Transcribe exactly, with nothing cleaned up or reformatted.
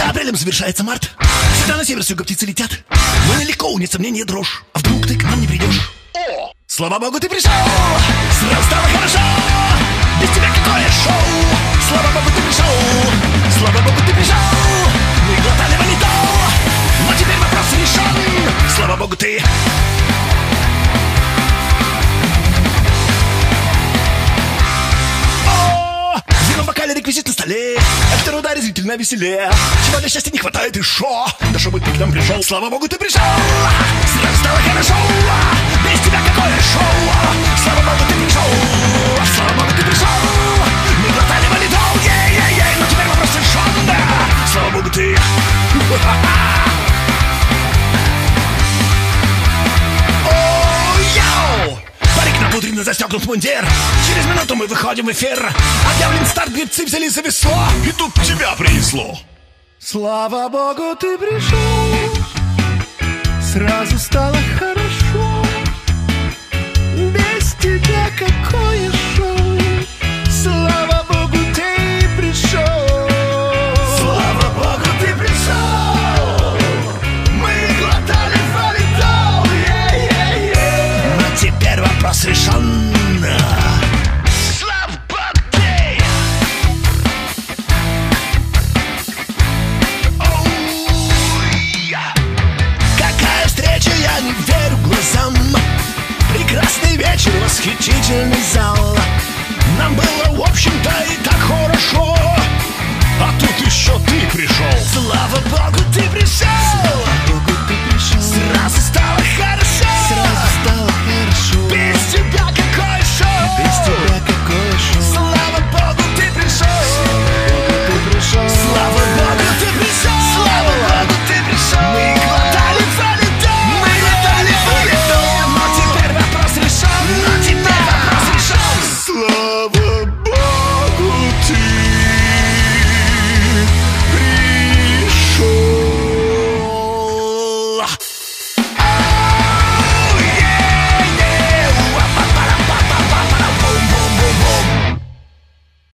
апрелем завершается март. Всегда на север с юга птицы летят. Но нелегко, нет сомнения, дрожь. А вдруг ты к нам не придешь? О, слава богу, ты пришел. Сразу стало хорошо. Без тебя какое шоу. Слава богу, ты пришел. Слава богу, ты пришел. Мы глотали валидол, но теперь вопрос решен. Слава богу, ты. Реквизит на столе, автор ударе зрительно веселее. Чего для счастья не хватает и шо? Да чтобы ты к нам пришел. Слава богу, ты пришел. Сразу стало хорошо. Без тебя какое шоу. Слава богу, ты пришел. Слава богу, ты пришел. Мы глотали валидол, ей-ей-ей, но теперь вопрос решен, да. Слава богу, ты. Напудренно застегнут мундир. Через минуту мы выходим в эфир. Объявлен старт, гребцы взяли за весло. И тут тебя принесло. Слава богу, ты пришел. Сразу стало хорошо. Без тебя какое шоу. Слава богу, ты пришел. Слава богу, ты пришел. Мы глотали валидол, ей-ей-ей. Но теперь вопрос решен. Слава богу, ты. Какая встреча, я не верю глазам. Прекрасный вечер, восхитительный зал. Нам было, в общем-то, и